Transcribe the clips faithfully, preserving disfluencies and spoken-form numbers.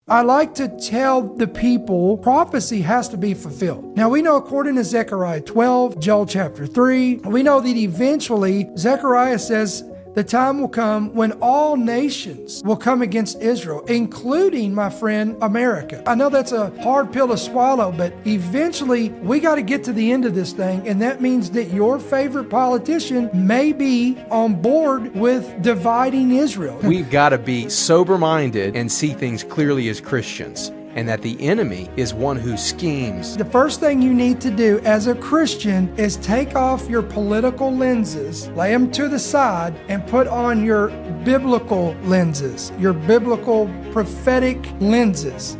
I like to tell the people prophecy has to be fulfilled. Now we know according to Zechariah twelve, Joel chapter three, we know that eventually Zechariah says the time will come when all nations will come against Israel, including, my friend, America. I know that's a hard pill to swallow, but eventually we got to get to the end of this thing, and that means that your favorite politician may be on board with dividing Israel. We've got to be sober-minded and see things clearly as Christians, and that the enemy is one who schemes. The first thing you need to do as a Christian is take off your political lenses, lay them to the side, and put on your biblical lenses, your biblical prophetic lenses.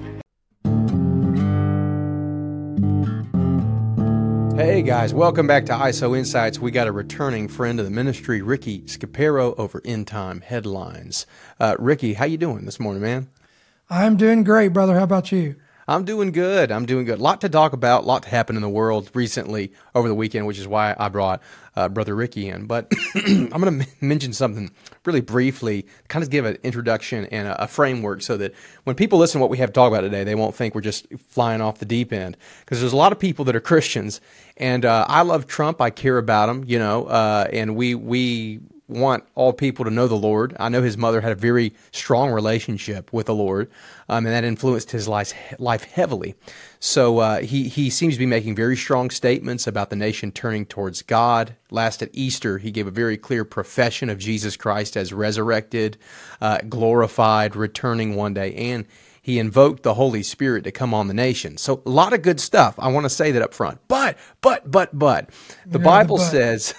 Hey guys, welcome back to I S O Insights. We got a returning friend of the ministry, Ricky Scapero over End Time Headlines. Uh, Ricky, how you doing this morning, man? I'm doing great, brother. How about you? I'm doing good. I'm doing good. A lot to talk about, a lot to happen in the world recently over the weekend, which is why I brought uh, Brother Ricky in. But I'm going to m- mention something really briefly, kind of give an introduction and a, a framework so that when people listen to what we have to talk about today, they won't think we're just flying off the deep end. Because there's a lot of people that are Christians, and uh, I love Trump. I care about him, you know, uh, and we we... want all people to know the Lord. I know his mother had a very strong relationship with the Lord, um, and that influenced his life, life heavily. So uh, he, he seems to be making very strong statements about the nation turning towards God. Last at Easter, he gave a very clear profession of Jesus Christ as resurrected, uh, glorified, returning one day, and he invoked the Holy Spirit to come on the nation. So a lot of good stuff. I want to say that up front. But, but, but, but, the yeah, Bible but. says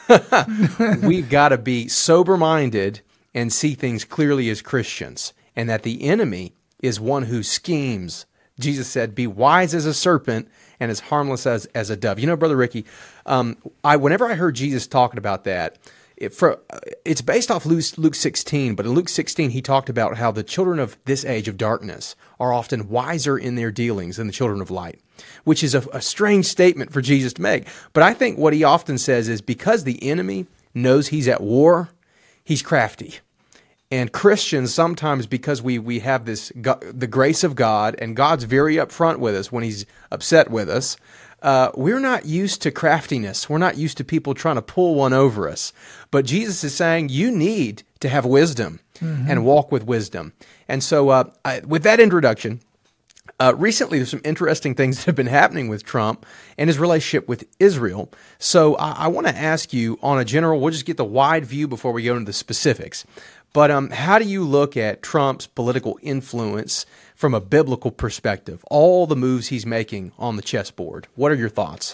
we've got to be sober-minded and see things clearly as Christians, and that the enemy is one who schemes. Jesus said, be wise as a serpent and as harmless as, as a dove. You know, Brother Ricky, um, I whenever I heard Jesus talking about that, It, for, it's based off Luke, Luke sixteen, but in Luke sixteen, he talked about how the children of this age of darkness are often wiser in their dealings than the children of light, which is a, a strange statement for Jesus to make. But I think what he often says is because the enemy knows he's at war, he's crafty. And Christians, sometimes because we, we have this the grace of God, and God's very upfront with us when he's upset with us, Uh, we're not used to craftiness. We're not used to people trying to pull one over us. But Jesus is saying you need to have wisdom mm-hmm. and walk with wisdom. And so uh, I, with that introduction, uh, recently there's some interesting things that have been happening with Trump and his relationship with Israel. So I, I want to ask you on a general, we'll just get the wide view before we go into the specifics. But um, how do you look at Trump's political influence from a biblical perspective, all the moves he's making on the chessboard? What are your thoughts?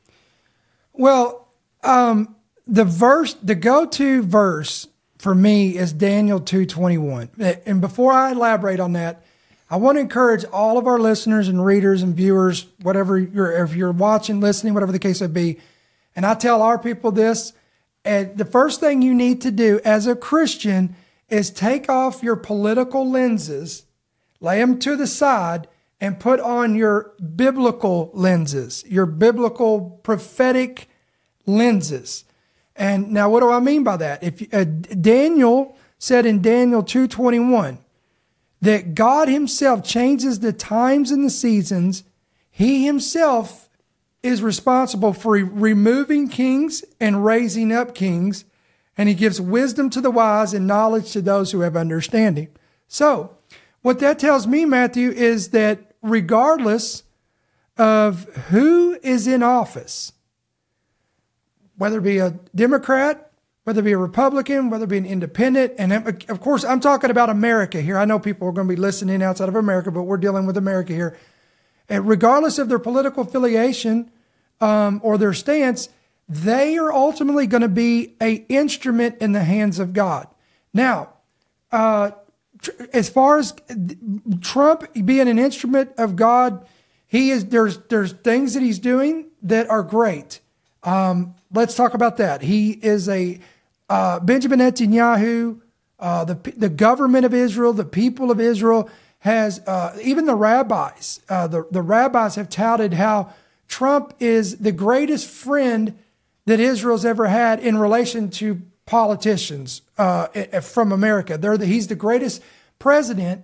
Well, um, the verse, the go-to verse for me is Daniel two twenty-one. And before I elaborate on that, I want to encourage all of our listeners and readers and viewers, whatever you're, if you're watching, listening, whatever the case may be, and I tell our people this, and the first thing you need to do as a Christian is take off your political lenses, lay them to the side, and put on your biblical lenses, your biblical prophetic lenses. And now what do I mean by that? If uh, Daniel said in Daniel two twenty-one that God himself changes the times and the seasons, he himself is responsible for re- removing kings and raising up kings, and he gives wisdom to the wise and knowledge to those who have understanding. So, what that tells me, Matthew, is that regardless of who is in office, whether it be a Democrat, whether it be a Republican, whether it be an independent, and of course, I'm talking about America here. I know people are going to be listening outside of America, but we're dealing with America here. And regardless of their political affiliation um, or their stance, they are ultimately going to be an instrument in the hands of God. Now, uh, tr- as far as Trump being an instrument of God, he is there's there's things that he's doing that are great. Um, let's talk about that. He is a uh, Benjamin Netanyahu, uh, the the government of Israel, the people of Israel. Has uh, even the rabbis, uh, the, the rabbis have touted how Trump is the greatest friend that Israel's ever had in relation to politicians uh, from America. They're the, he's the greatest president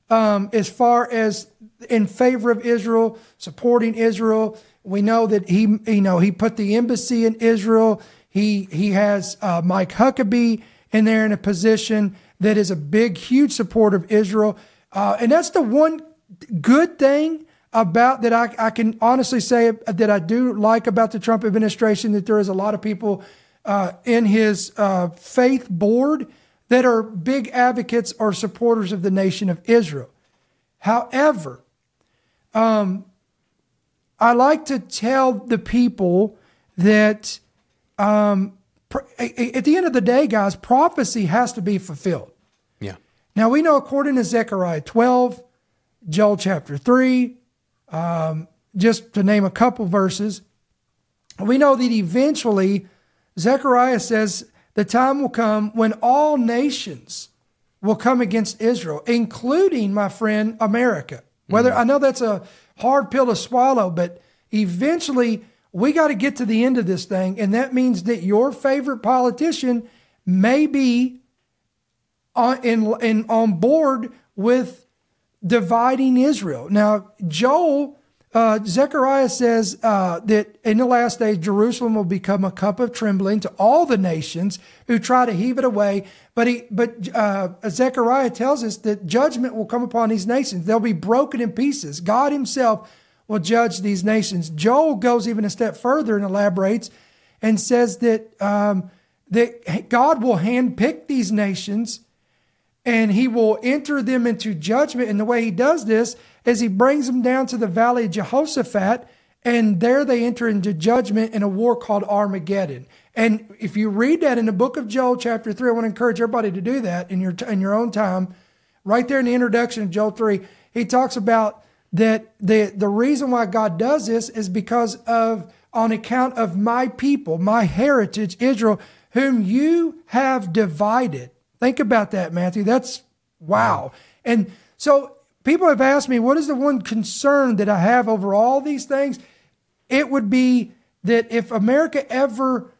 um, as far as in favor of Israel, supporting Israel. We know that he, you know, he put the embassy in Israel. He he has uh, Mike Huckabee in there in a position that is a big, huge supporter of Israel. Uh, and that's the one good thing about that I, I can honestly say that I do like about the Trump administration, that there is a lot of people uh, in his uh, faith board that are big advocates or supporters of the nation of Israel. However, um, I like to tell the people that um, pr- at the end of the day, guys, prophecy has to be fulfilled. Yeah. Now, we know according to Zechariah twelve, Joel chapter three, um, just to name a couple verses, we know that eventually Zechariah says the time will come when all nations will come against Israel, including, my friend, America. Whether mm-hmm. I know that's a hard pill to swallow, but eventually we got to get to the end of this thing. And that means that your favorite politician may be on, in, in, on board with dividing Israel. Now, Joel, uh, Zechariah says uh, that in the last days, Jerusalem will become a cup of trembling to all the nations who try to heave it away. But he, but uh, Zechariah tells us that judgment will come upon these nations. They'll be broken in pieces. God himself will judge these nations. Joel goes even a step further and elaborates and says that um, that God will handpick these nations and he will enter them into judgment. And the way he does this is he brings them down to the valley of Jehoshaphat, and there they enter into judgment in a war called Armageddon. And if you read that in the book of Joel chapter three, I want to encourage everybody to do that in your in your own time. Right there in the introduction of Joel three, he talks about that the, the reason why God does this is because of, on account of my people, my heritage, Israel, whom you have divided. Think about that, Matthew. That's wow. And so people have asked me, what is the one concern that I have over all these things? It would be that if America ever,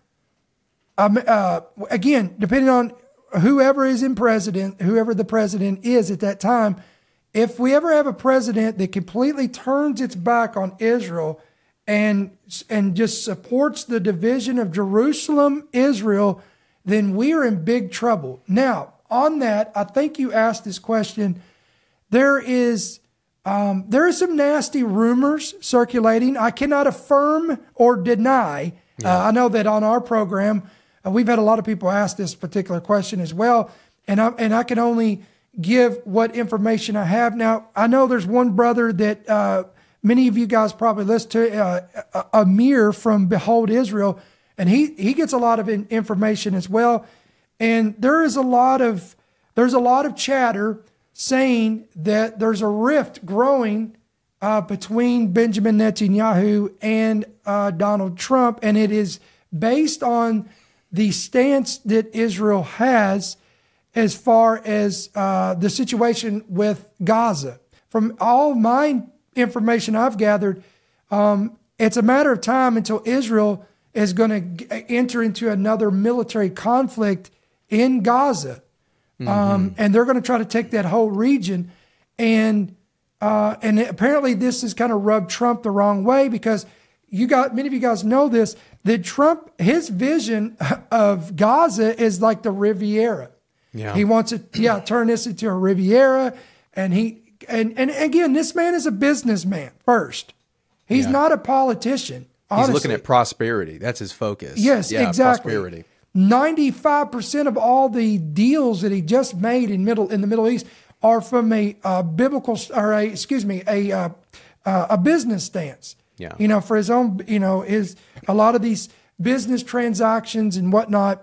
um, uh, again, depending on whoever is in president, whoever the president is at that time, if we ever have a president that completely turns its back on Israel and and just supports the division of Jerusalem, Israel, then we are in big trouble. Now, on that, I think you asked this question. There is um, there are some nasty rumors circulating. I cannot affirm or deny. Yeah. Uh, I know that on our program, uh, we've had a lot of people ask this particular question as well, and I and I can only give what information I have. Now, I know there's one brother that uh, many of you guys probably listen to, uh, Amir from Behold Israel, and he, he gets a lot of in- information as well. And there is a lot of, there's a lot of chatter saying that there's a rift growing uh, between Benjamin Netanyahu and uh, Donald Trump, and it is based on the stance that Israel has as far as uh, the situation with Gaza. From all my information I've gathered, um, it's a matter of time until Israel is going to enter into another military conflict in Gaza. Mm-hmm. Um, and they're going to try to take that whole region. And uh, and apparently this has kind of rubbed Trump the wrong way, because you got many of you guys know this, that Trump, his vision of Gaza is like the Riviera. Yeah. He wants to yeah, turn this into a Riviera. And he and, and again, this man is a businessman first. He's yeah. not a politician. Honestly. He's looking at prosperity. That's his focus. Yes, yeah, exactly. Prosperity. ninety-five percent of all the deals that he just made in middle in the Middle East are from a uh, biblical or a excuse me a uh, uh, a business stance. Yeah. You know, for his own. You know, his a lot of these business transactions and whatnot.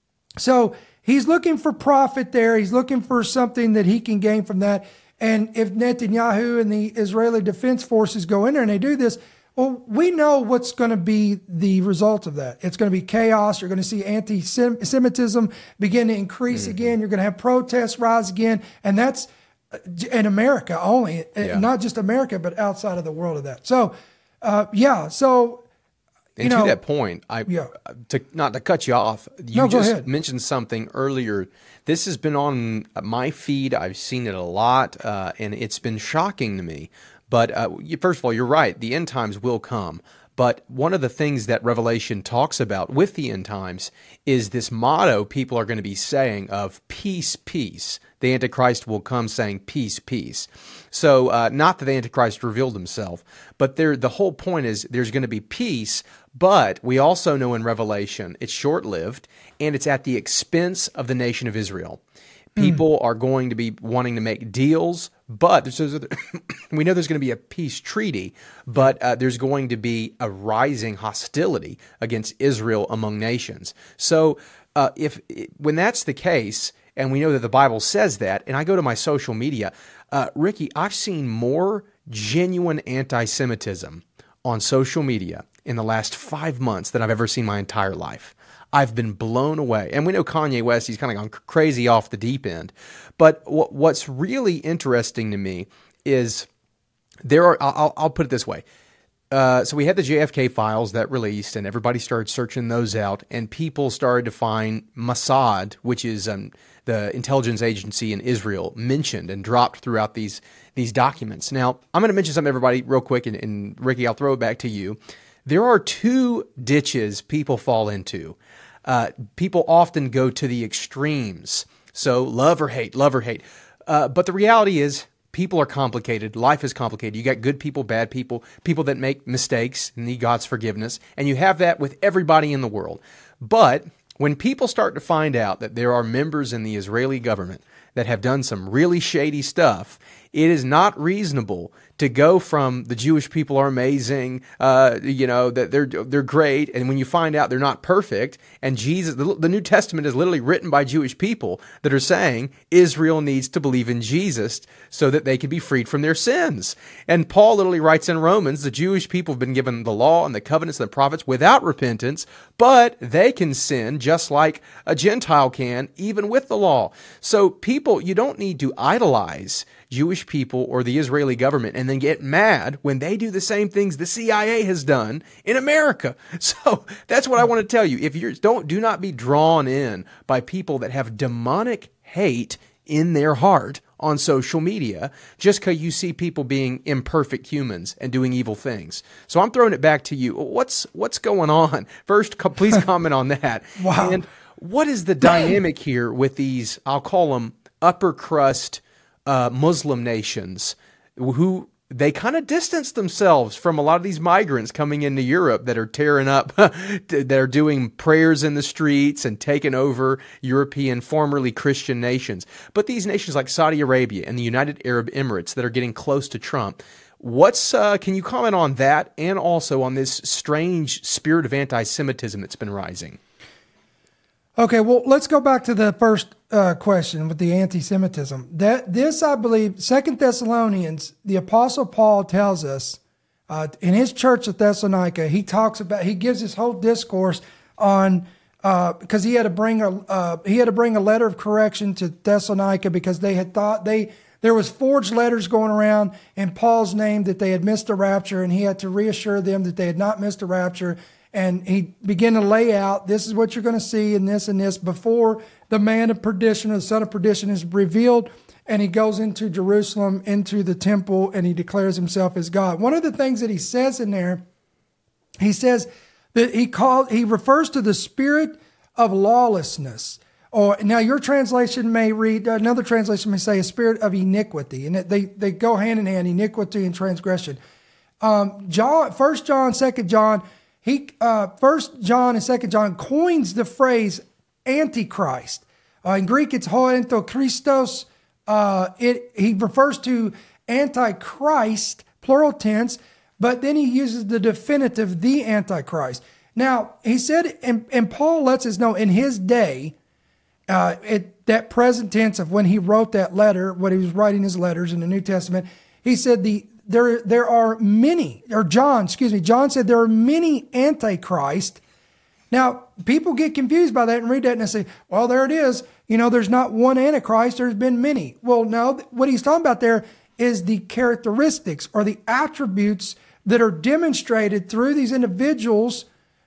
So he's looking for profit there. He's looking for something that he can gain from that. And if Netanyahu and the Israeli Defense Forces go in there and they do this, well, we know what's going to be the result of that. It's going to be chaos. You're going to see anti-Semitism begin to increase mm-hmm. again. You're going to have protests rise again. And that's in America only, yeah. not just America, but outside of the world of that. So, uh, yeah. So And you to know, that point, I yeah. to not to cut you off, you No, go just ahead. mentioned something earlier. This has been on my feed. I've seen it a lot, uh, and it's been shocking to me. But uh, you- first of all, you're right. The end times will come. But one of the things that Revelation talks about with the end times is this motto people are going to be saying of peace, peace. The Antichrist will come saying peace, peace. So uh, not that the Antichrist revealed himself, but there, the whole point is there's going to be peace, but we also know in Revelation it's short-lived, and it's at the expense of the nation of Israel. People are going to be wanting to make deals, but there's, we know there's going to be a peace treaty, but uh, there's going to be a rising hostility against Israel among nations. So uh, if when that's the case, and we know that the Bible says that, and I go to my social media, uh, Ricky, I've seen more genuine anti-Semitism on social media in the last five months than I've ever seen my entire life. I've been blown away. And we know Kanye West, he's kind of gone crazy off the deep end. But what, what's really interesting to me is there are, I'll, I'll put it this way. Uh, so we had the J F K files that released, and everybody started searching those out, and people started to find Mossad, which is um, the intelligence agency in Israel, mentioned and dropped throughout these these documents. Now, I'm going to mention something, everybody, real quick, and, and Ricky, I'll throw it back to you. There are two ditches people fall into. Uh, people often go to the extremes. So love or hate, love or hate. Uh, but the reality is people are complicated. Life is complicated. You got good people, bad people, people that make mistakes and need God's forgiveness. And you have that with everybody in the world. But when people start to find out that there are members in the Israeli government that have done some really shady stuff, it is not reasonable to go from the Jewish people are amazing, uh, you know, that they're they're great, and when you find out they're not perfect, and Jesus, the, the New Testament is literally written by Jewish people that are saying Israel needs to believe in Jesus so that they can be freed from their sins. And Paul literally writes in Romans, the Jewish people have been given the law and the covenants and the prophets without repentance, but they can sin just like a Gentile can, even with the law. So people, you don't need to idolize Jewish people or the Israeli government and then get mad when they do the same things the C I A has done in America. So that's what I want to tell you. If you don't, do not be drawn in by people that have demonic hate in their heart on social media just because you see people being imperfect humans and doing evil things. So I'm throwing it back to you. What's what's going on? First, co- please comment on that. Wow. And what is the dynamic here with these, I'll call them upper crust Uh, Muslim nations who they kind of distance themselves from a lot of these migrants coming into Europe that are tearing up, that are doing prayers in the streets and taking over European, formerly Christian nations. But these nations like Saudi Arabia and the United Arab Emirates that are getting close to Trump, what's uh, can you comment on that and also on this strange spirit of anti-Semitism that's been rising? Okay, well, let's go back to the first uh, question with the anti-Semitism. That this, I believe, Second Thessalonians, the Apostle Paul tells us uh, in his church at Thessalonica, he talks about, he gives this whole discourse on uh, because he had to bring a uh, he had to bring a letter of correction to Thessalonica because they had thought they there was forged letters going around in Paul's name that they had missed the rapture, and he had to reassure them that they had not missed the rapture. And he began to lay out, this is what you're going to see in this and this before the man of perdition or the son of perdition is revealed. And he goes into Jerusalem, into the temple, and he declares himself as God. One of the things that he says in there, he says that he called, he refers to the spirit of lawlessness. Or now your translation may read, another translation may say a spirit of iniquity. And they, they go hand in hand, iniquity and transgression. Um, John, First John, Second John, He, uh, First John and Second John coins the phrase Antichrist. Uh, in Greek, it's Hoentokristos. Uh, it he refers to Antichrist, plural tense, but then he uses the definitive, the Antichrist. Now, he said, and, and Paul lets us know in his day, uh, it, that present tense of when he wrote that letter, when he was writing his letters in the New Testament, he said the There, there are many, or John, excuse me, John said there are many antichrist. Now, people get confused by that and read that and they say, well, there it is. You know, there's not one antichrist, there's been many. Well, no, what he's talking about there is the characteristics or the attributes that are demonstrated through these individuals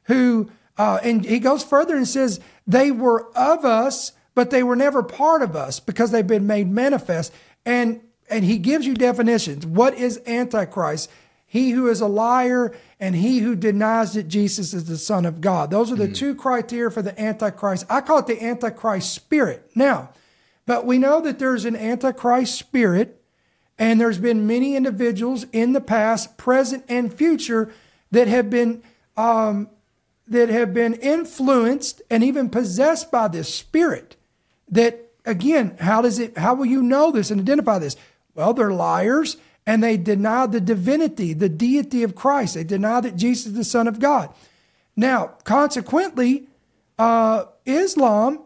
who, uh, and he goes further and says, they were of us, but they were never part of us because they've been made manifest. And, and he gives you definitions. What is Antichrist? He who is a liar and he who denies that Jesus is the Son of God. Those are the mm. two criteria for the Antichrist. I call it the Antichrist spirit. Now, but we know that there's an Antichrist spirit, and there's been many individuals in the past, present, and future that have been um, that have been influenced and even possessed by this spirit. That again, how does it? How will you know this and identify this? Well, they're liars. And they deny the divinity, the deity of Christ. They deny that Jesus is the Son of God. Now, consequently, uh, Islam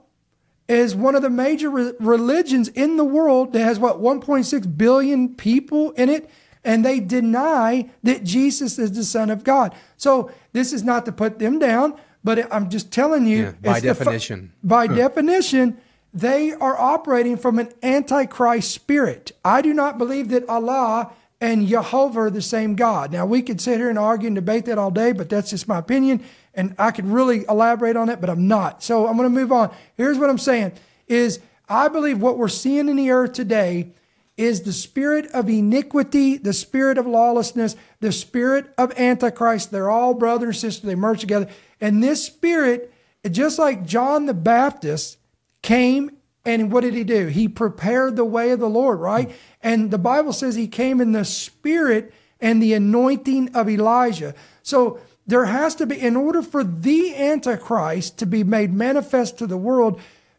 is one of the major re- religions in the world that has, what, one point six billion people in it, and they deny that Jesus is the Son of God. So this is not to put them down, but I'm just telling you. Yeah, by definition. Fu- by huh. definition, they are operating from an Antichrist spirit. I do not believe that Allah and Jehovah are the same God. Now, we could sit here and argue and debate that all day, but that's just my opinion, and I could really elaborate on it, but I'm not. So I'm going to move on. Here's what I'm saying, is I believe what we're seeing in the earth today is the spirit of iniquity, the spirit of lawlessness, the spirit of Antichrist. They're all brother and sister. They merge together. And this spirit, just like John the Baptist came, and what did he do? He prepared the way of the Lord, right? And the Bible says he came in the spirit and the anointing of Elijah. So there has to be, in order for the Antichrist to be made manifest to the world,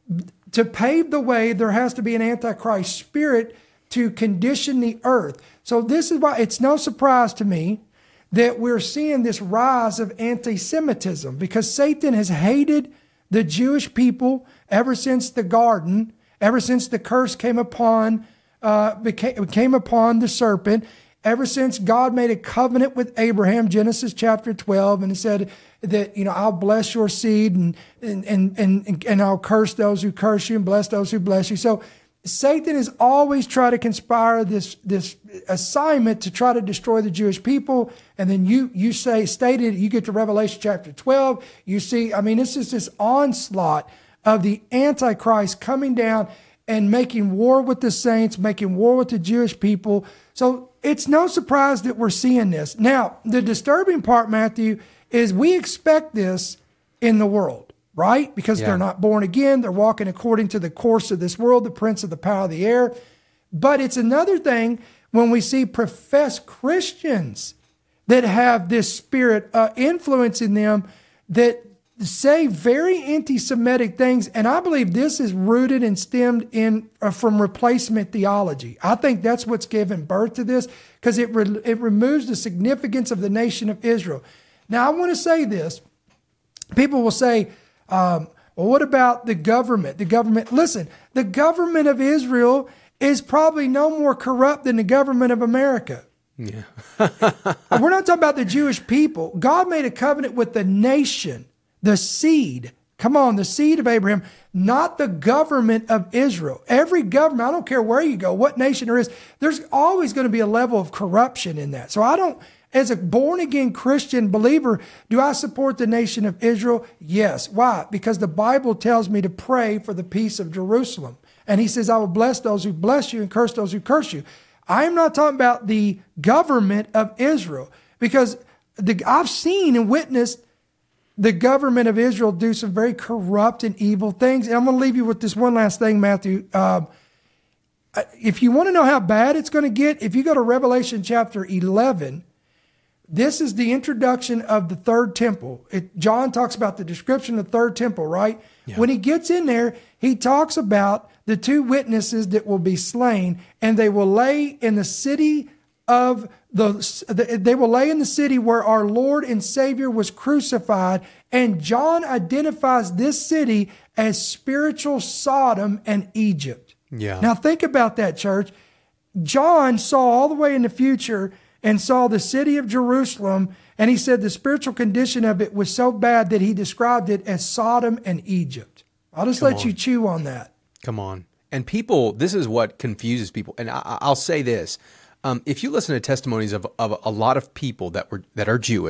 to pave the way, there has to be an Antichrist spirit to condition the earth. So this is why it's no surprise to me that we're seeing this rise of anti-Semitism, because Satan has hated the Jewish people ever since the garden, ever since the curse came upon, uh, became, came upon the serpent, ever since God made a covenant with Abraham, Genesis chapter twelve, and he said that, you know, I'll bless your seed and, and, and, and, and I'll curse those who curse you and bless those who bless you. So Satan has always tried to conspire this, this assignment to try to destroy the Jewish people. And then you, you say, stated, you get to Revelation chapter twelve, you see, I mean, it's just this onslaught of the Antichrist coming down and making war with the saints, making war with the Jewish people. So it's no surprise that we're seeing this. Now, the disturbing part, Matthew, is we expect this in the world, right? Because yeah. they're not born again. They're walking according to the course of this world, the prince of the power of the air. But it's another thing when we see professed Christians that have this spirit uh, influencing them that say very anti-Semitic things. And I believe this is rooted and stemmed in uh, from replacement theology. I think that's what's given birth to this, because it, re- it removes the significance of the nation of Israel. Now, I want to say this. People will say, um, well, what about the government? The government, listen, the government of Israel is probably no more corrupt than the government of America. Yeah. We're not talking about the Jewish people. God made a covenant with the nation, the seed. Come on, the seed of Abraham, not the government of Israel. Every government, I don't care where you go, what nation there is, there's always going to be a level of corruption in that. So I don't, as a born-again Christian believer, do I support the nation of Israel? Yes. Why? Because the Bible tells me to pray for the peace of Jerusalem. And he says, I will bless those who bless you and curse those who curse you. I am not talking about the government of Israel, because the, I've seen and witnessed the government of Israel do some very corrupt and evil things. And I'm going to leave you with this one last thing, Matthew. Um, if you want to know how bad it's going to get, if you go to Revelation chapter eleven, this is the introduction of the third temple. It, John talks about the description of the third temple, right? Yeah. When he gets in there, he talks about the two witnesses that will be slain, and they will lay in the city of the, they will lay in the city where our Lord and Savior was crucified. And John identifies this city as spiritual Sodom and Egypt. Yeah. Now think about that, church. John saw all the way in the future and saw the city of Jerusalem, and he said the spiritual condition of it was so bad that he described it as Sodom and Egypt. I'll just Come let on. you chew on that. Come on. And people, this is what confuses people. And I, I'll say this. Um, if you listen to testimonies of, of a lot of people that were that are Jewish,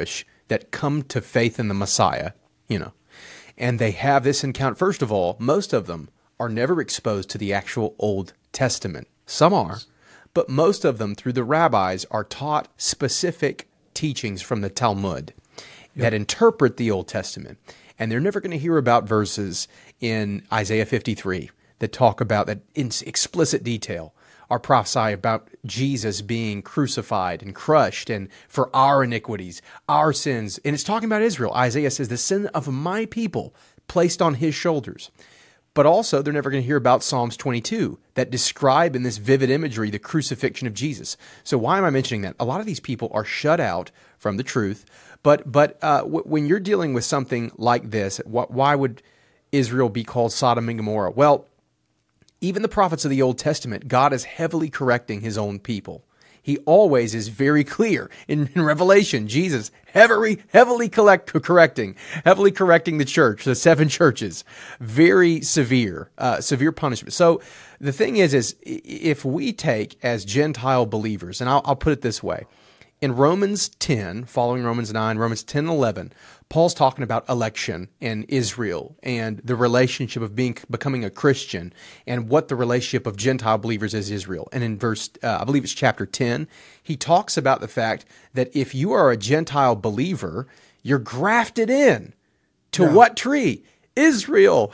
that come to faith in the Messiah, you know, and they have this encounter. First of all, most of them are never exposed to the actual Old Testament. Some are, but most of them, through the rabbis, are taught specific teachings from the Talmud yep. that interpret the Old Testament. And they're never going to hear about verses in Isaiah fifty-three that talk about that in explicit detail are prophesy about Jesus being crucified and crushed and for our iniquities, our sins. And it's talking about Israel. Isaiah says, the sin of my people placed on his shoulders. But also, they're never going to hear about Psalms twenty-two that describe in this vivid imagery the crucifixion of Jesus. So why am I mentioning that? A lot of these people are shut out from the truth. But but uh, w- when you're dealing with something like this, wh- why would Israel be called Sodom and Gomorrah? Well, even the prophets of the Old Testament, God is heavily correcting his own people. He always is very clear. In, in Revelation, Jesus heavily, heavily collect, correcting, heavily correcting the church, the seven churches. Very severe, uh, severe punishment. So the thing is, is if we take as Gentile believers, and I'll, I'll put it this way, in Romans ten, following Romans nine, Romans ten and eleven, Paul's talking about election and Israel and the relationship of being becoming a Christian and what the relationship of Gentile believers is Israel. And in verse, uh, I believe it's chapter ten, he talks about the fact that if you are a Gentile believer, you're grafted in to yeah. what tree? Israel.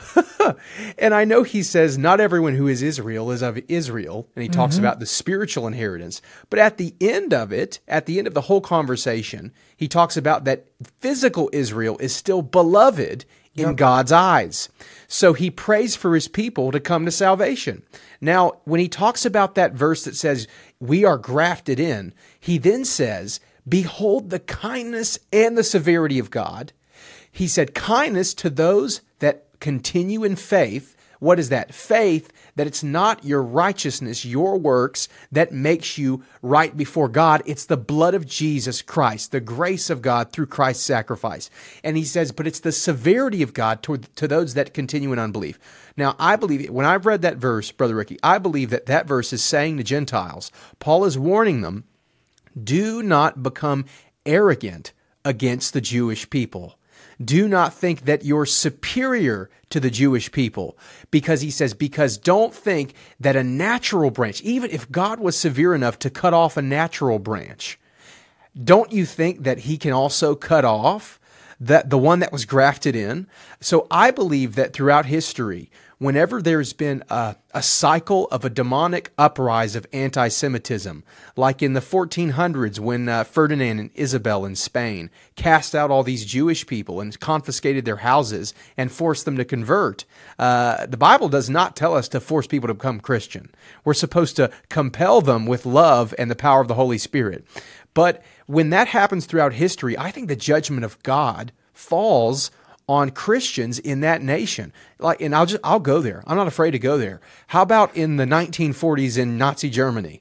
And I know he says not everyone who is Israel is of Israel, and he talks mm-hmm. about the spiritual inheritance. But at the end of it, at the end of the whole conversation, he talks about that physical Israel is still beloved in yep. God's eyes. So he prays for his people to come to salvation. Now, when he talks about that verse that says, we are grafted in, he then says, behold the kindness and the severity of God. He said, kindness to those that continue in faith. What is that? Faith, that it's not your righteousness, your works that makes you right before God. It's the blood of Jesus Christ, the grace of God through Christ's sacrifice. And he says, but it's the severity of God toward, to those that continue in unbelief. Now, I believe, when I've read that verse, Brother Ricky, I believe that that verse is saying to Gentiles, Paul is warning them, do not become arrogant against the Jewish people. Do not think that you're superior to the Jewish people, because he says, because don't think that a natural branch, even if God was severe enough to cut off a natural branch, don't you think that he can also cut off that the one that was grafted in? So I believe that throughout history, whenever there's been a, a cycle of a demonic uprise of anti-Semitism, like in the fourteen hundreds when uh, Ferdinand and Isabel in Spain cast out all these Jewish people and confiscated their houses and forced them to convert, uh, the Bible does not tell us to force people to become Christian. We're supposed to compel them with love and the power of the Holy Spirit. But when that happens throughout history, I think the judgment of God falls on Christians in that nation. Like, and I'll just, I'll go there. I'm not afraid to go there. How about in the nineteen forties in Nazi Germany,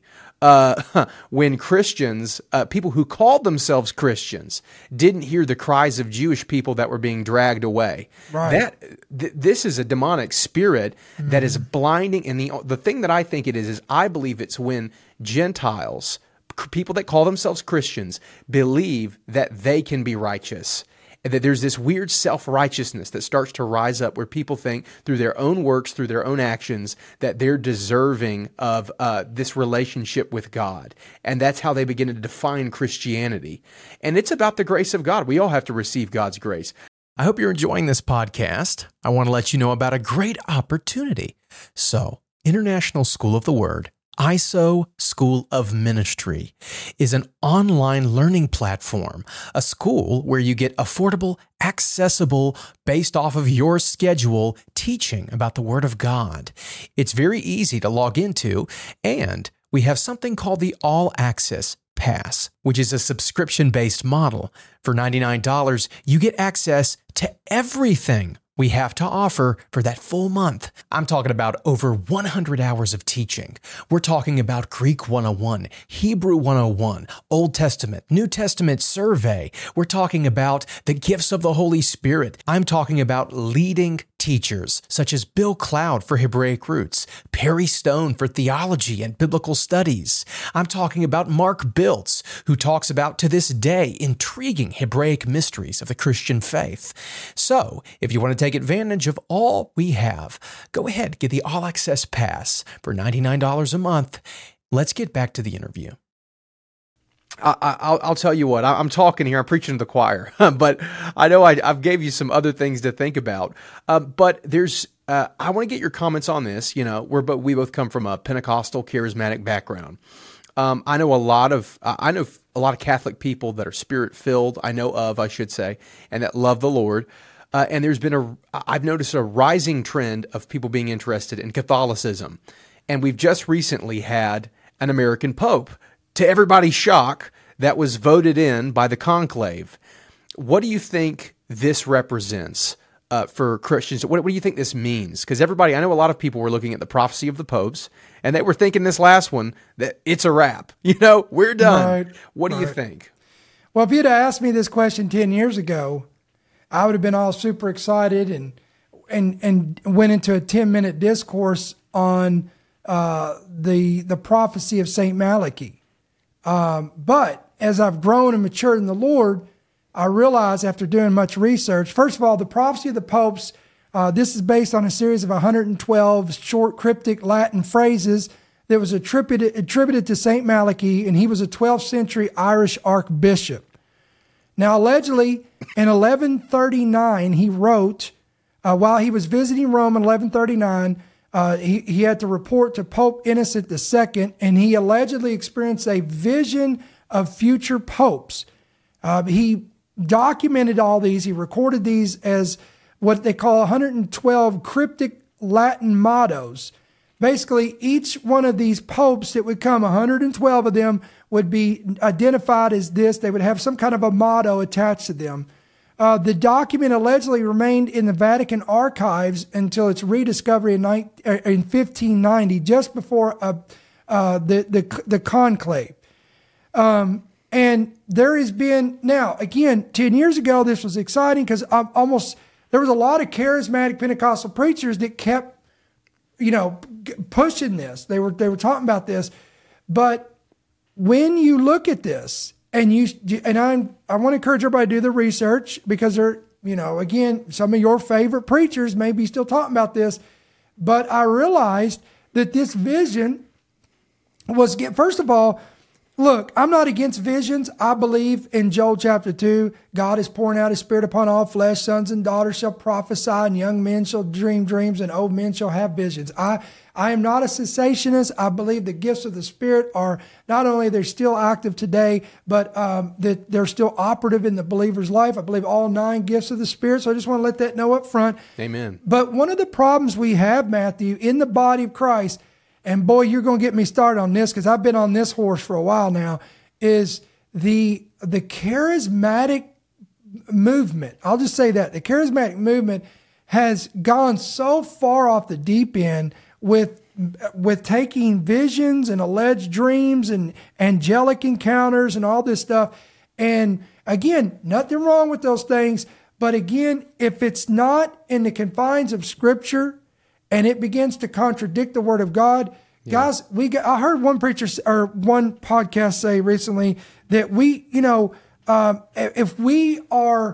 uh, when Christians, uh, people who called themselves Christians, didn't hear the cries of Jewish people that were being dragged away. Right. That th- this is a demonic spirit mm-hmm. that is blinding. And the the thing that I think it is is I believe it's when Gentiles, people that call themselves Christians, believe that they can be righteous. And that there's this weird self-righteousness that starts to rise up where people think through their own works, through their own actions, that they're deserving of uh, this relationship with God. And that's how they begin to define Christianity. And it's about the grace of God. We all have to receive God's grace. I hope you're enjoying this podcast. I want to let you know about a great opportunity. So, International School of the Word, I S O School of Ministry, is an online learning platform, a school where you get affordable, accessible, based off of your schedule, teaching about the Word of God. It's very easy to log into, and we have something called the All Access Pass, which is a subscription-based model. For ninety-nine dollars, you get access to everything we have to offer for that full month. I'm talking about over one hundred hours of teaching. We're talking about Greek one oh one, Hebrew one oh one, Old Testament, New Testament survey. We're talking about the gifts of the Holy Spirit. I'm talking about leading teachers such as Bill Cloud for Hebraic Roots, Perry Stone for theology and biblical studies. I'm talking about Mark Biltz, who talks about, to this day, intriguing Hebraic mysteries of the Christian faith. So, if you want to take advantage of all we have, go ahead, get the All Access Pass for ninety-nine dollars a month. Let's get back to the interview. I, I'll, I'll tell you what, I'm talking here, I'm preaching to the choir, but I know I, I've gave you some other things to think about. Uh, but there's, uh, I want to get your comments on this. You know, we're, but we both come from a Pentecostal charismatic background. Um, I know a lot of, uh, I know a lot of Catholic people that are spirit filled. I know of, I should say, and that love the Lord. Uh, and there's been a, I've noticed a rising trend of people being interested in Catholicism. And we've just recently had an American Pope, to everybody's shock, that was voted in by the conclave. What do you think this represents uh, for Christians? What, what do you think this means? Because everybody, I know a lot of people were looking at the prophecy of the popes, and they were thinking this last one, that it's a wrap. You know, we're done. Right, what do right. you think? Well, if you'd have asked me this question ten years ago, I would have been all super excited and and and went into a ten-minute discourse on uh, the the prophecy of Saint Malachi. Um, but as I've grown and matured in the Lord, I realized after doing much research, first of all, the prophecy of the popes, uh, this is based on a series of one hundred twelve short cryptic Latin phrases that was attributed, attributed to Saint Malachi, and he was a twelfth century Irish archbishop. Now, allegedly, in eleven thirty-nine, he wrote, uh, while he was visiting Rome in eleven thirty-nine, Uh, he, he had to report to Pope Innocent the Second, and he allegedly experienced a vision of future popes. Uh, he documented all these. He recorded these as what they call one hundred twelve cryptic Latin mottos. Basically, each one of these popes that would come, one hundred twelve of them, would be identified as this. They would have some kind of a motto attached to them. Uh, the document allegedly remained in the Vatican archives until its rediscovery in, in fifteen ninety, just before uh, uh, the, the the conclave. Um, and there has been, now, again, ten years ago, this was exciting because almost, there was a lot of charismatic Pentecostal preachers that kept, you know, pushing this. They were, they were talking about this. But when you look at this, And you and I I want to encourage everybody to do the research, because they're, you know, again, some of your favorite preachers may be still talking about this, but I realized that this vision was, first of all, look, I'm not against visions. I believe in Joel chapter two, God is pouring out his spirit upon all flesh. Sons and daughters shall prophesy, and young men shall dream dreams, and old men shall have visions. I I am not a cessationist. I believe the gifts of the Spirit are not only they're still active today, but um, that they're still operative in the believer's life. I believe all nine gifts of the Spirit. So I just want to let that know up front. Amen. But one of the problems we have, Matthew, in the body of Christ, and boy, you're going to get me started on this because I've been on this horse for a while now, is the the charismatic movement. I'll just say that. The charismatic movement has gone so far off the deep end with with taking visions and alleged dreams and angelic encounters and all this stuff. And again, nothing wrong with those things. But again, if it's not in the confines of Scripture and it begins to contradict the Word of God, yeah. guys, we got, I heard one preacher or one podcast say recently that we, you know, um, if we are,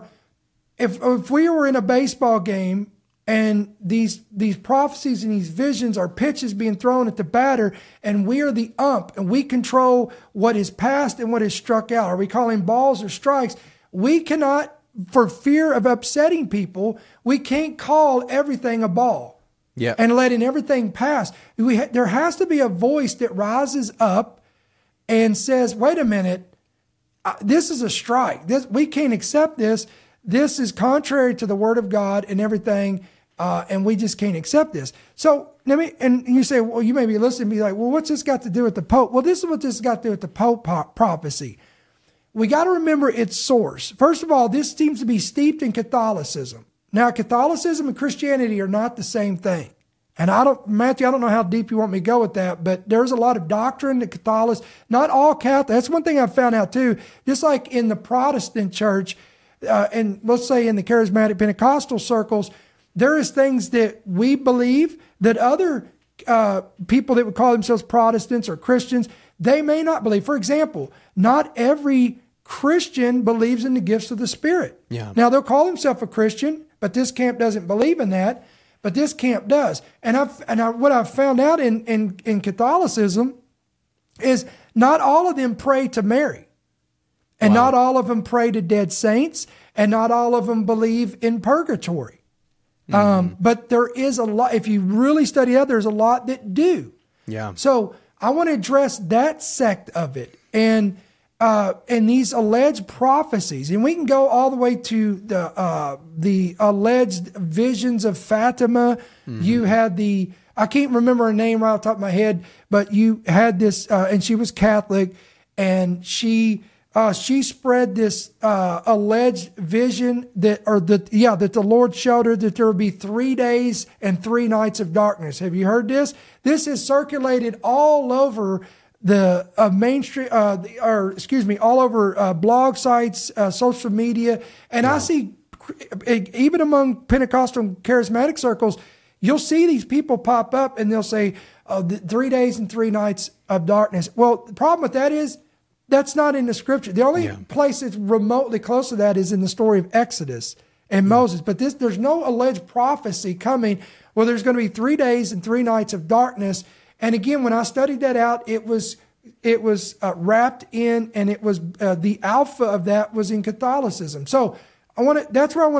if if we were in a baseball game and these these prophecies and these visions are pitches being thrown at the batter, and we are the ump, and we control what is passed and what is struck out. Are we calling balls or strikes? We cannot, for fear of upsetting people, we can't call everything a ball yeah. and letting everything pass. We ha- there has to be a voice that rises up and says, wait a minute, uh, this is a strike. This, we can't accept this. This is contrary to the Word of God and everything. Uh, and we just can't accept this. So let me, and you say, well, you may be listening and be like, well, what's this got to do with the Pope? Well, this is what this has got to do with the Pope prophecy. We got to remember its source. First of all, this seems to be steeped in Catholicism. Now, Catholicism and Christianity are not the same thing. And I don't, Matthew, I don't know how deep you want me to go with that, but there's a lot of doctrine that Catholics, not all Catholics, that's one thing I've found out too, just like in the Protestant church, uh, and let's say in the charismatic Pentecostal circles, there is things that we believe that other uh, people that would call themselves Protestants or Christians, they may not believe. For example, not every Christian believes in the gifts of the Spirit. Yeah. Now, they'll call themselves a Christian, but this camp doesn't believe in that. But this camp does. And I've and I, what I've found out in, in, in Catholicism is not all of them pray to Mary. And Wow. not all of them pray to dead saints. And not all of them believe in purgatory. Mm-hmm. Um, but there is a lot, if you really study out, there's a lot that do. Yeah. So I want to address that sect of it. And Uh, and these alleged prophecies, and we can go all the way to the uh, the alleged visions of Fatima. Mm-hmm. You had the, I can't remember her name right off the top of my head, but you had this, uh, and she was Catholic, and she uh, she spread this uh, alleged vision that, or that, yeah, that the Lord showed her that there would be three days and three nights of darkness. Have you heard this? This is circulated all over the uh, mainstream, uh, the, or excuse me, all over uh, blog sites, uh, social media. And yeah. I see, even among Pentecostal and charismatic circles, you'll see these people pop up and they'll say, uh, the three days and three nights of darkness. Well, the problem with that is that's not in the scripture. The only yeah. place that's remotely close to that is in the story of Exodus and yeah. Moses. But this, there's no alleged prophecy coming where there's going to be three days and three nights of darkness. And again, when I studied that out, it was it was uh, wrapped in, and it was uh, the alpha of that was in Catholicism. So I want to. That's where I want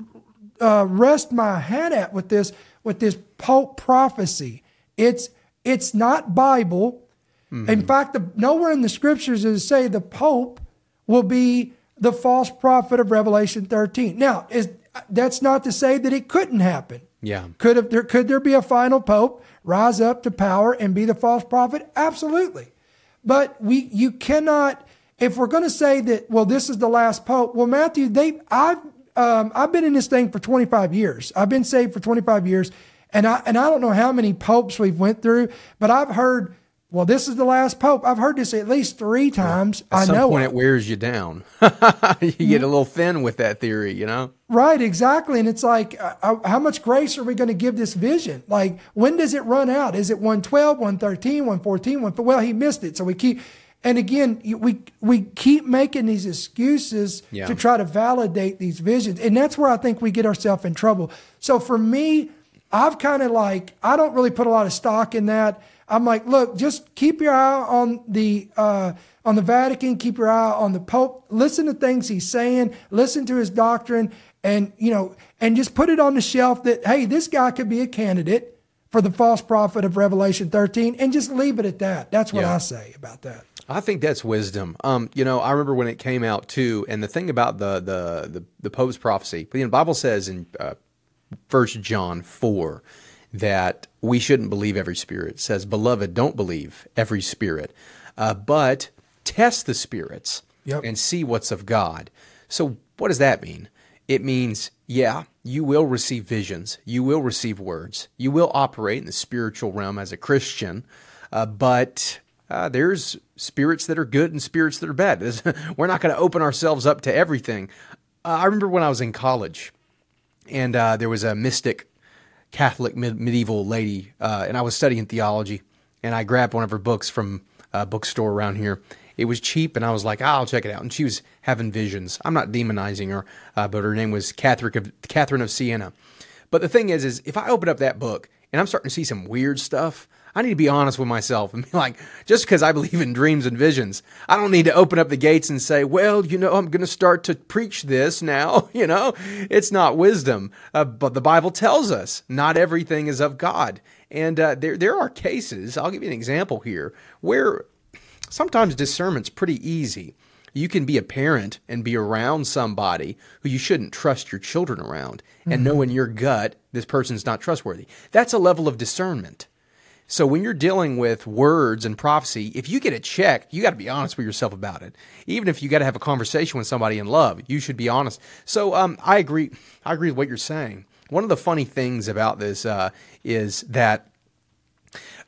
to uh, rest my hat at with this with this Pope prophecy. It's it's not Bible. Mm-hmm. In fact, the, nowhere in the scriptures does it say the Pope will be the false prophet of Revelation thirteen. Now, is that's not to say that it couldn't happen. Yeah. Could have there could there be a final pope rise up to power and be the false prophet? Absolutely. But we you cannot, if we're going to say that, well, this is the last pope. Well, Matthew, they I've um, I've been in this thing for twenty-five years. I've been saved for twenty-five years, and I and I don't know how many popes we've went through, but I've heard, well, this is the last pope. I've heard this at least three times. At I some know point, it. it wears you down. You get a little thin with that theory, you know? Right, exactly. And it's like, uh, how much grace are we going to give this vision? Like, when does it run out? Is it one twelve, one thirteen, one fourteen, one? Well, he missed it. So we keep, and again, we we keep making these excuses yeah. to try to validate these visions. And that's where I think we get ourselves in trouble. So for me, I've kind of like, I don't really put a lot of stock in that. I'm like, look, just keep your eye on the uh, on the Vatican, keep your eye on the Pope, listen to things he's saying, listen to his doctrine, and you know, and just put it on the shelf that, hey, this guy could be a candidate for the false prophet of Revelation thirteen, and just leave it at that. That's what yeah. I say about that. I think that's wisdom. Um, you know, I remember when it came out too, and the thing about the the the, the Pope's prophecy, you know, the Bible says in uh, First John four that we shouldn't believe every spirit. It says, beloved, don't believe every spirit, uh, but test the spirits yep. and see what's of God. So what does that mean? It means, yeah, you will receive visions. You will receive words. You will operate in the spiritual realm as a Christian, uh, but uh, there's spirits that are good and spirits that are bad. We're not going to open ourselves up to everything. Uh, I remember when I was in college, and uh, there was a mystic Catholic mid- medieval lady, uh, and I was studying theology, and I grabbed one of her books from a bookstore around here. It was cheap, and I was like, oh, I'll check it out. And she was having visions. I'm not demonizing her, uh, but her name was Catherine of, Catherine of Siena. But the thing is, is if I open up that book and I'm starting to see some weird stuff, I need to be honest with myself and be like, just because I believe in dreams and visions, I don't need to open up the gates and say, well, you know, I'm going to start to preach this now. You know, it's not wisdom. Uh, but the Bible tells us not everything is of God. And uh, there, there are cases, I'll give you an example here, where sometimes discernment's pretty easy. You can be a parent and be around somebody who you shouldn't trust your children around and mm-hmm. know in your gut this person's not trustworthy. That's a level of discernment. So when you're dealing with words and prophecy, if you get a check, you got to be honest with yourself about it. Even if you got to have a conversation with somebody in love, you should be honest. So um, I agree. I agree with what you're saying. One of the funny things about this uh, is that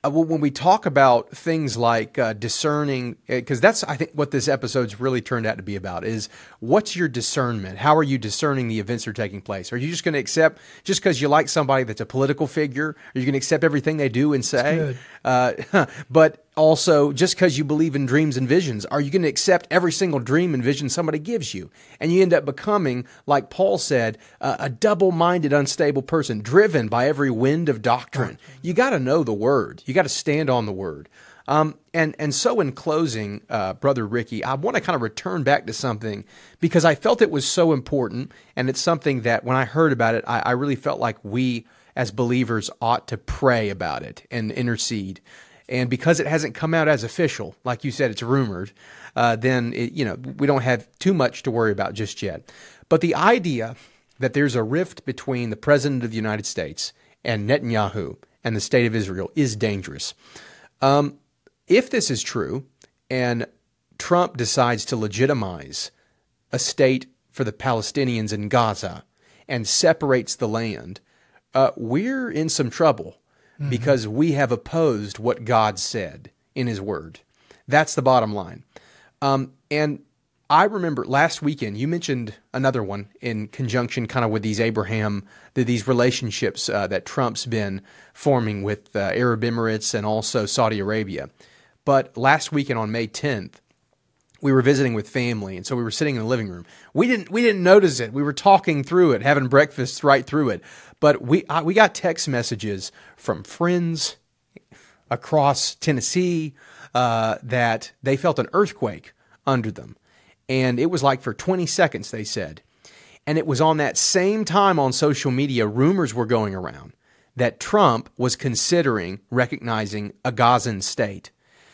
uh, when we talk about things like uh, discerning, because that's, I think, what this episode's really turned out to be about, is what's your discernment? How are you discerning the events that are taking place? Are you just going to accept, just because you like somebody that's a political figure, are you going to accept everything they do and say? Uh, but also, just because you believe in dreams and visions, are you going to accept every single dream and vision somebody gives you? And you end up becoming, like Paul said, uh, a double-minded, unstable person, driven by every wind of doctrine. You got to know the Word. You got to stand on the Word. Um, and, and so in closing, uh, Brother Ricky, I want to kind of return back to something because I felt it was so important, and it's something that when I heard about it, I, I really felt like we as believers ought to pray about it and intercede. And because it hasn't come out as official, like you said, it's rumored, uh, then it, you know we don't have too much to worry about just yet. But the idea that there's a rift between the President of the United States and Netanyahu and the State of Israel is dangerous. Um, if this is true, and Trump decides to legitimize a state for the Palestinians in Gaza and separates the land, uh, we're in some trouble. Mm-hmm. Because we have opposed what God said in His Word. That's the bottom line. Um, and I remember last weekend, you mentioned another one in conjunction kind of with these Abraham, the, these relationships uh, that Trump's been forming with uh, Arab Emirates and also Saudi Arabia. But last weekend on May tenth, we were visiting with family, and so we were sitting in the living room. We didn't we didn't notice it. We were talking through it, having breakfast right through it. But we I, we got text messages from friends across Tennessee uh, that they felt an earthquake under them, and it was like for twenty seconds, they said. And it was on that same time on social media, rumors were going around that Trump was considering recognizing a Gazan state.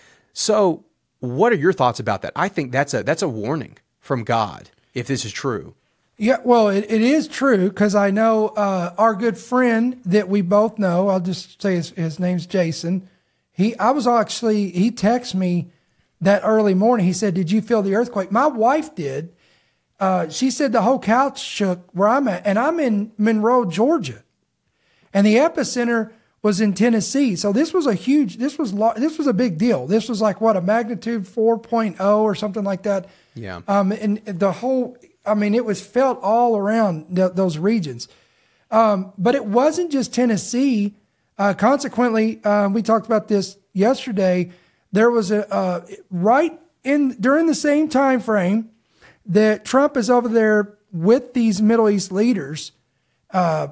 So, what are your thoughts about that? I think that's a that's a warning from God, if this is true. Yeah, well, it, it is true because I know uh, our good friend that we both know, I'll just say his, his name's Jason. He, I was actually, he texted me that early morning. He said, did you feel the earthquake? My wife did. Uh, she said the whole couch shook where I'm at, and I'm in Monroe, Georgia. And the epicenter was in Tennessee. So this was a huge, this was this was a big deal. This was like, what, a magnitude four point oh or something like that. Yeah. Um, and the whole, I mean, it was felt all around th- those regions. Um, but it wasn't just Tennessee. Uh, consequently, uh, we talked about this yesterday. There was a, uh, right in, during the same time frame that Trump is over there with these Middle East leaders, uh,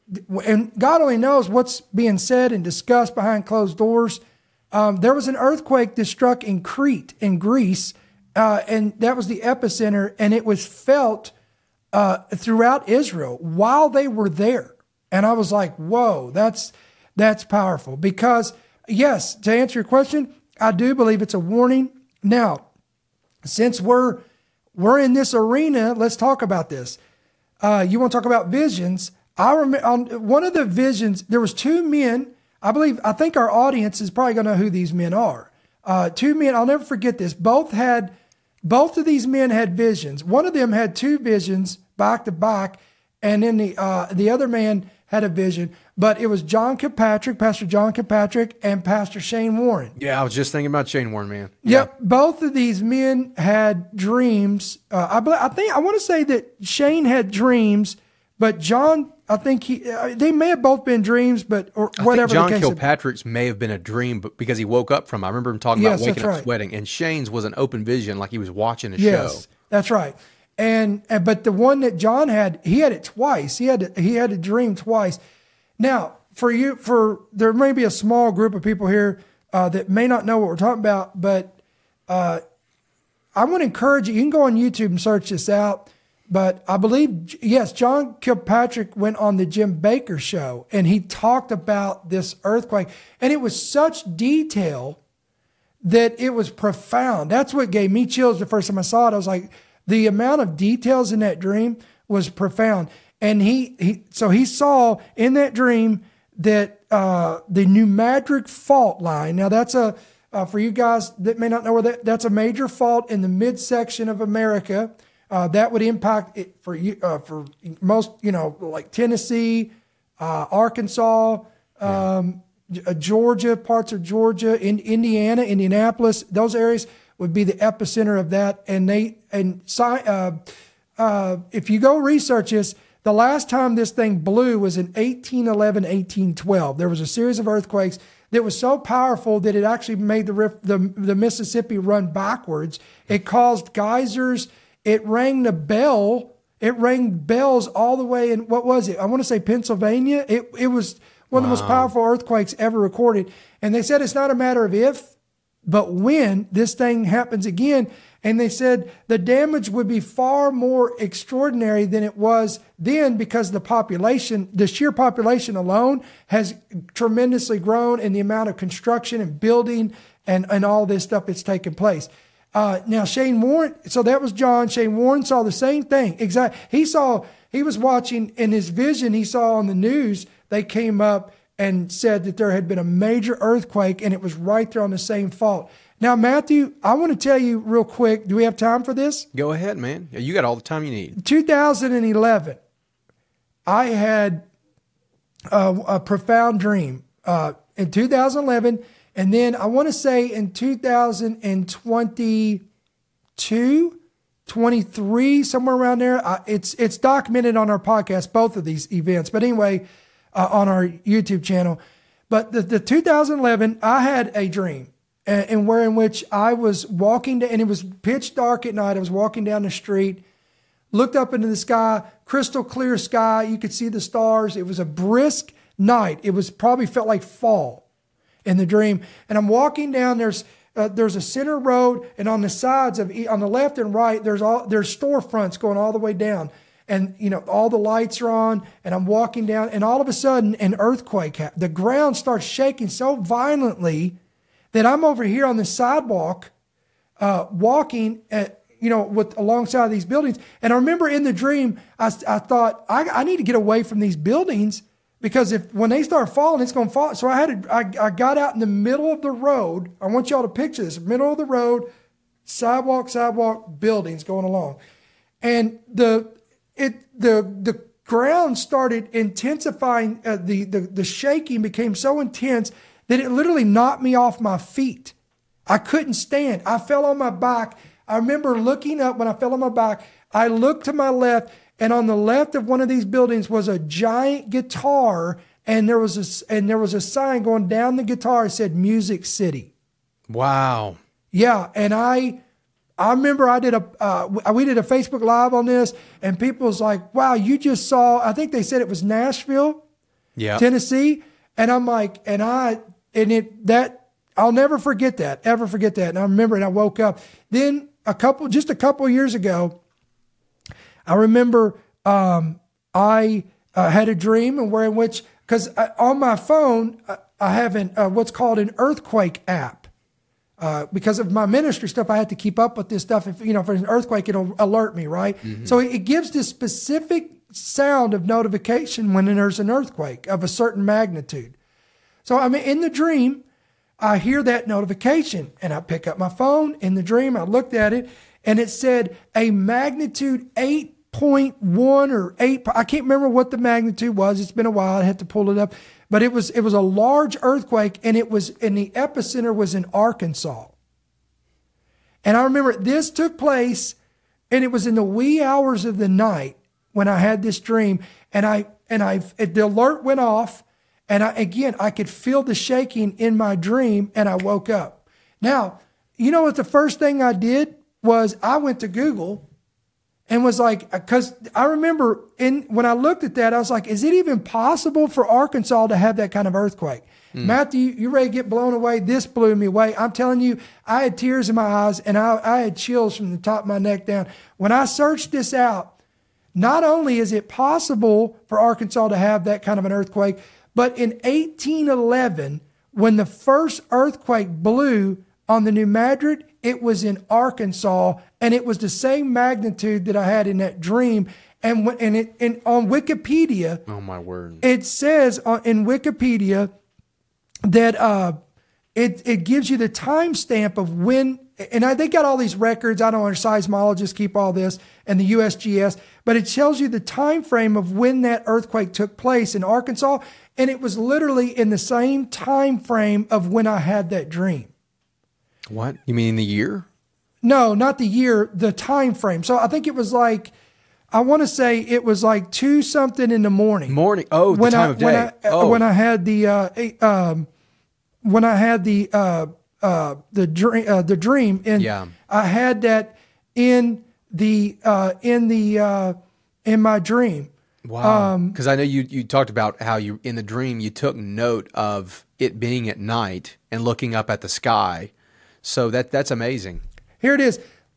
and God only knows what's being said and discussed behind closed doors. Um, there was an earthquake that struck in Crete, in Greece, uh, and that was the epicenter, and it was felt uh, throughout Israel while they were there. And I was like, whoa, that's that's powerful. Because, yes, to answer your question, I do believe it's a warning. Now, since we're we're in this arena, let's talk about this. Uh, you want to talk about visions? I remember on one of the visions, there was two men. I believe, I think our audience is probably going to know who these men are. Uh, two men, I'll never forget this. Both had, both of these men had visions. One of them had two visions back to back, and then the uh, the other man had a vision. But it was John Kilpatrick, Pastor John Kilpatrick, and Pastor Shane Warren. Yeah, I was just thinking about Shane Warren, man. Yeah. Yep, both of these men had dreams. Uh, I believe, I think I want to say that Shane had dreams, but John, I think he, uh, they may have both been dreams, but or I whatever. think John the case Kilpatrick's may have been a dream, but because he woke up from. I remember him talking Yes, about waking that's up right. sweating, and Shane's was an open vision, like he was watching a Yes, show. that's right. And, and but the one that John had, he had it twice. He had to, he had a dream twice. Now, for you, for there may be a small group of people here uh, that may not know what we're talking about, but uh, I want to encourage you. You can go on YouTube and search this out. But I believe, yes, John Kilpatrick went on the Jim Baker show, and he talked about this earthquake, and it was such detail that it was profound. That's what gave me chills the first time I saw it. I was like, the amount of details in that dream was profound. And he, he so he saw in that dream that uh, the New Madrid fault line. Now that's a uh, for you guys that may not know where that that's a major fault in the midsection of America. Uh, that would impact it for you uh, for most, you know, like Tennessee, uh, Arkansas, um, uh, Georgia, parts of Georgia, in Indiana, Indianapolis, those areas would be the epicenter of that. And they and uh, uh, if you go research this, the last time this thing blew was in eighteen eleven, eighteen twelve. There was a series of earthquakes that was so powerful that it actually made the, the, the Mississippi run backwards. It caused geysers. It rang the bell. It rang bells all the way in, what was it? I want to say Pennsylvania. It it was one wow. of the most powerful earthquakes ever recorded. And they said it's not a matter of if, but when this thing happens again. And they said the damage would be far more extraordinary than it was then because the population, the sheer population alone has tremendously grown in the amount of construction and building and, and all this stuff that's taken place. Uh, now, Shane Warren, so that was John. Shane Warren saw the same thing. Exactly. He saw, he was watching in his vision, he saw on the news, they came up and said that there had been a major earthquake and it was right there on the same fault. Now, Matthew, I want to tell you real quick. Do we have time for this? Go ahead, man. You got all the time you need. two thousand eleven, I had a, a profound dream. Uh, in two thousand eleven, and then I want to say in two thousand twenty-two, twenty-three, somewhere around there. Uh, it's it's documented on our podcast, both of these events. But anyway, uh, on our YouTube channel. But the, the two thousand eleven, I had a dream. And, and where in which I was walking down, and it was pitch dark at night. I was walking down the street, looked up into the sky, crystal clear sky. You could see the stars. It was a brisk night. It was probably felt like fall in the dream. And I'm walking down. There's uh, there's a center road, and on the sides of on the left and right, there's all there's storefronts going all the way down. And you know all the lights are on. And I'm walking down, and all of a sudden, an earthquake happened. The ground starts shaking so violently that I'm over here on the sidewalk, uh, walking at, you know, with alongside of these buildings. And I remember in the dream, I, I thought, I, I need to get away from these buildings because if when they start falling, it's going to fall. So I had to, I, I got out in the middle of the road. I want y'all to picture this, middle of the road, sidewalk, sidewalk, buildings going along. And the, it, the, the ground started intensifying, uh, the, the, the shaking became so intense that it literally knocked me off my feet. I couldn't stand. I fell on my back. I remember looking up when I fell on my back. I looked to my left, and on the left of one of these buildings was a giant guitar, and there was a, and there was a sign going down the guitar that said Music City. Wow. Yeah, and I I remember I did a uh, we did a Facebook Live on this, and people was like, wow, you just saw, I think they said it was Nashville, yeah, Tennessee. And I'm like, and I, and it, that, I'll never forget that, ever forget that. And I remember it, I woke up. Then a couple, just a couple of years ago, I remember um, I uh, had a dream and where in which, because on my phone, I, I have an, uh, what's called an earthquake app. Uh, because of my ministry stuff, I had to keep up with this stuff. If, you know, if there's an earthquake, it'll alert me, right? Mm-hmm. So it gives this specific sound of notification when there's an earthquake of a certain magnitude. So I mean, in the dream, I hear that notification and I pick up my phone. In the dream, I looked at it and it said a magnitude eight point one or eight. I can't remember what the magnitude was. It's been a while. I had to pull it up, but it was, it was a large earthquake, and it was, and the epicenter was in Arkansas. And I remember this took place, and it was in the wee hours of the night when I had this dream, and I, and I, the alert went off, and I, again, I could feel the shaking in my dream, and I woke up. Now, you know what the first thing I did was I went to Google and was like, because I remember in, when I looked at that, I was like, is it even possible for Arkansas to have that kind of earthquake? Mm. Matthew, you ready to get blown away? This blew me away. I'm telling you, I had tears in my eyes, and I, I had chills from the top of my neck down. When I searched this out, not only is it possible for Arkansas to have that kind of an earthquake, but in eighteen eleven, when the first earthquake blew on the New Madrid, it was in Arkansas, and it was the same magnitude that I had in that dream. And when, and it and on Wikipedia, oh my word, it says on, in Wikipedia that uh, it it gives you the timestamp of when. And I, they got all these records. I don't know, seismologists keep all this, and the U S G S, but it tells you the time frame of when that earthquake took place in Arkansas. And it was literally in the same time frame of when I had that dream. What? You mean the year? No, not the year, the time frame. So I think it was like, I want to say it was like two something in the morning. Morning. Oh, the when time I, of day. When I, oh. when I had the, uh, um, when I had the, uh, uh, the dream, uh, the dream, and Yeah. I had that in the, uh, in the, uh, in my dream. Wow. Um, Because I know you, you talked about how you, in the dream, you took note of it being at night and looking up at the sky. So that that's amazing. Here it is.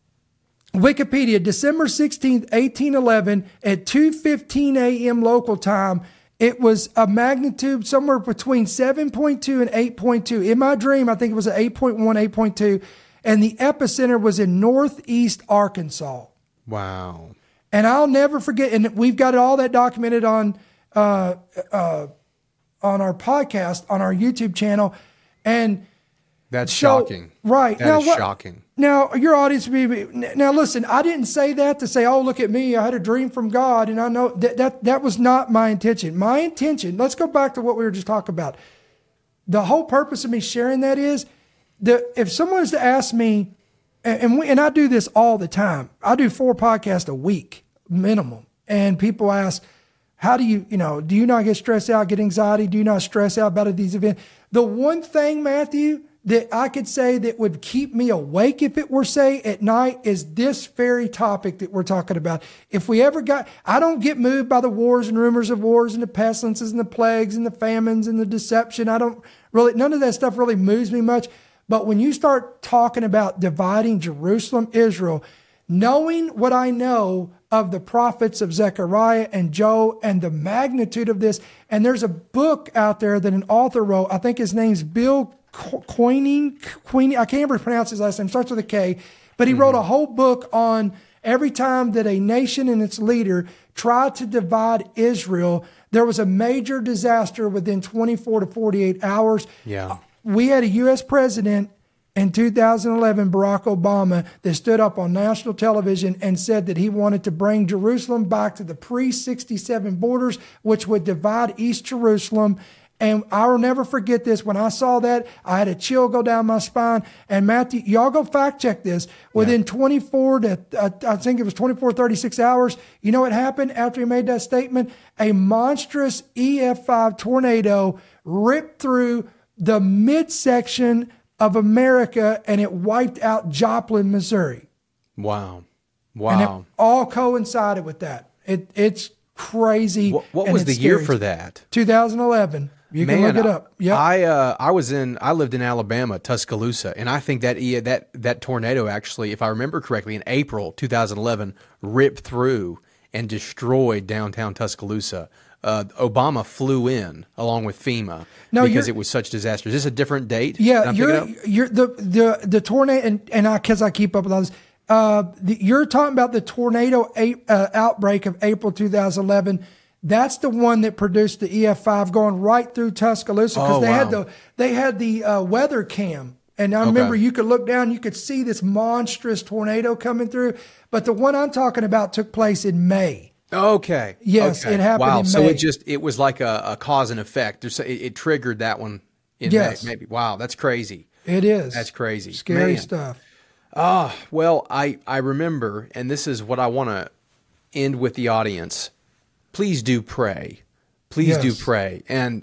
Wikipedia, December sixteenth, eighteen eleven at two fifteen a.m. local time. It was a magnitude somewhere between seven point two and eight point two. In my dream, I think it was an eight point one, eight point two. And the epicenter was in northeast Arkansas. Wow. And I'll never forget, and we've got all that documented on uh, uh, on our podcast, on our YouTube channel. And That's so, shocking. Right. That now, is what, shocking. Now, your audience, be now listen, I didn't say that to say, oh, look at me. I had a dream from God. And I know that that, that was not my intention. My intention, let's go back to what we were just talking about. The whole purpose of me sharing that is that if someone was to ask me, and, and, we, and I do this all the time, I do four podcasts a week minimum. And people ask, how do you, you know, do you not get stressed out, get anxiety? Do you not stress out about these events? The one thing, Matthew, that I could say that would keep me awake if it were, say, at night is this very topic that we're talking about. If we ever got, I don't get moved by the wars and rumors of wars and the pestilences and the plagues and the famines and the deception. I don't really, none of that stuff really moves me much. But when you start talking about dividing Jerusalem, Israel, knowing what I know of the prophets of Zechariah and Joel and the magnitude of this, and there's a book out there that an author wrote, I think his name's Bill Queening, Queening, I can't ever pronounce his last name, starts with a K, but he mm-hmm. wrote a whole book on every time that a nation and its leader tried to divide Israel, there was a major disaster within twenty-four to forty-eight hours. Yeah. We had a U S president in two thousand eleven, Barack Obama, that stood up on national television and said that he wanted to bring Jerusalem back to the pre sixty-seven borders, which would divide East Jerusalem. And I'll never forget this. When I saw that, I had a chill go down my spine. And Matthew, y'all go fact check this. Within yeah. twenty-four to, uh, I think it was twenty-four, thirty-six hours, you know what happened after he made that statement? A monstrous E F five tornado ripped through the midsection of America, and it wiped out Joplin, Missouri. Wow. Wow. And it all coincided with that. It, it's crazy. What, what was the scary. year for that? two thousand eleven. You Man, can look it up. Yeah. I uh, I was in I lived in Alabama, Tuscaloosa, and I think that that that tornado actually, if I remember correctly, in April two thousand eleven, ripped through and destroyed downtown Tuscaloosa. Uh, Obama flew in along with FEMA no, because it was such disaster. Is this a different date? Yeah, you're you're the the the tornado, and and I because I keep up with all this. Uh, the, you're talking about the tornado eight, uh, outbreak of April two thousand eleven. That's the one that produced the E F five going right through Tuscaloosa because oh, they wow. had the they had the uh, weather cam, and I okay. remember you could look down, you could see this monstrous tornado coming through. But the one I'm talking about took place in May. Okay. Yes, okay. it happened wow. in May. So it just it was like a, a cause and effect. There's it, it triggered that one in yes. May. Maybe. Wow, that's crazy. It is. That's crazy. Scary Man. stuff. Ah, uh, well, I I remember, and this is what I want to end with the audience. Please do pray. Please yes. do pray. And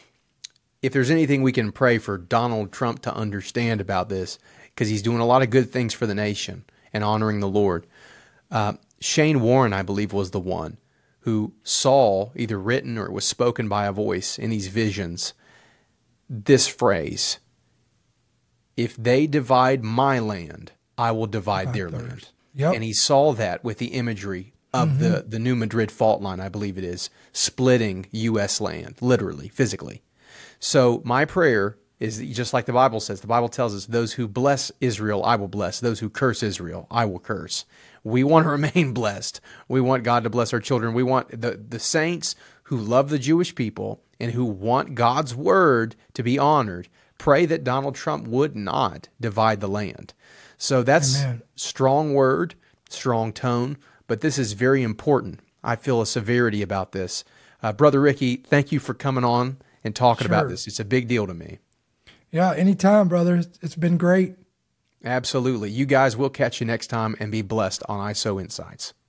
if there's anything we can pray for Donald Trump to understand about this, because he's doing a lot of good things for the nation and honoring the Lord. Uh, Shane Warren, I believe, was the one who saw, either written or it was spoken by a voice in these visions, this phrase, if they divide my land, I will divide Divide their theirs. land. Yep. And he saw that with the imagery of mm-hmm. the, the New Madrid fault line, I believe it is, splitting U S land, literally, physically. So my prayer is that just like the Bible says, the Bible tells us, those who bless Israel, I will bless. Those who curse Israel, I will curse. We want to remain blessed. We want God to bless our children. We want the, the saints who love the Jewish people and who want God's word to be honored, pray that Donald Trump would not divide the land. So that's Amen. Strong word, strong tone, but this is very important. I feel a severity about this. Uh, Brother Ricky, thank you for coming on and talking Sure. about this. It's a big deal to me. Yeah, anytime, brother. It's been great. Absolutely. You guys, will catch you next time, and be blessed on I S O Insights.